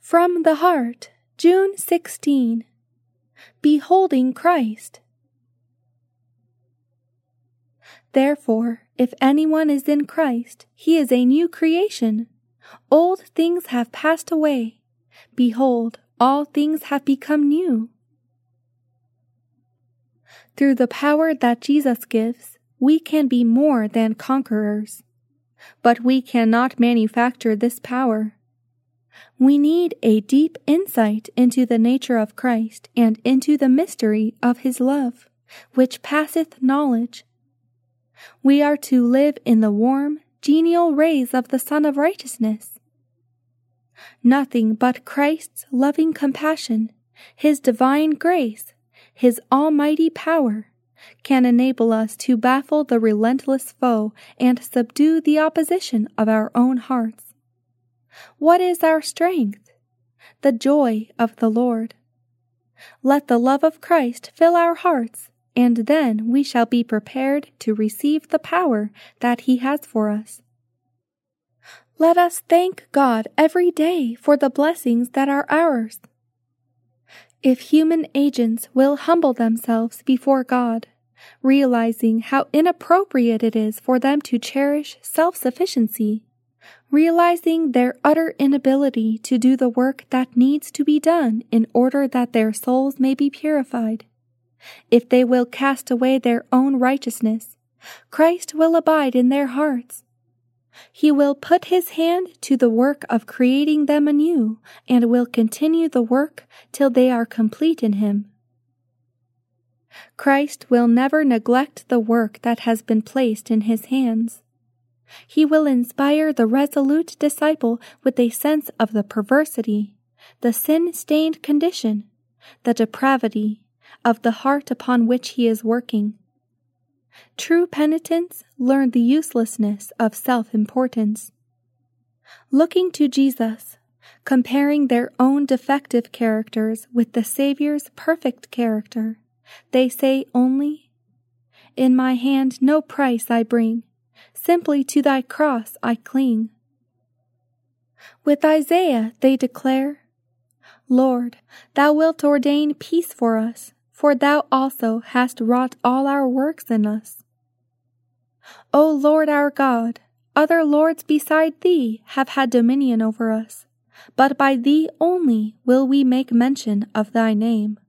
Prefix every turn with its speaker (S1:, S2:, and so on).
S1: From the Heart, June 16. Beholding Christ. Therefore, if anyone is in Christ, he is a new creation. Old things have passed away. Behold, all things have become new. Through the power that Jesus gives, we can be more than conquerors. But we cannot manufacture this power. We need a deep insight into the nature of Christ and into the mystery of his love, which passeth knowledge. We are to live in the warm, genial rays of the Sun of Righteousness. Nothing but Christ's loving compassion, his divine grace, his almighty power, can enable us to baffle the relentless foe and subdue the opposition of our own hearts. What is our strength? The joy of the Lord. Let the love of Christ fill our hearts, and then we shall be prepared to receive the power that he has for us. Let us thank God every day for the blessings that are ours. If human agents will humble themselves before God, realizing how inappropriate it is for them to cherish self-sufficiency, realizing their utter inability to do the work that needs to be done in order that their souls may be purified, if they will cast away their own righteousness, Christ will abide in their hearts. He will put his hand to the work of creating them anew, and will continue the work till they are complete in him. Christ will never neglect the work that has been placed in his hands. He will inspire the resolute disciple with a sense of the perversity, the sin-stained condition, the depravity of the heart upon which he is working. True penitents learn the uselessness of self-importance. Looking to Jesus, comparing their own defective characters with the Savior's perfect character, they say only, "In my hand no price I bring, simply to thy cross I cling." With Isaiah they declare, "Lord, thou wilt ordain peace for us, for thou also hast wrought all our works in us." O Lord our God, other lords beside thee have had dominion over us, but by thee only will we make mention of thy name.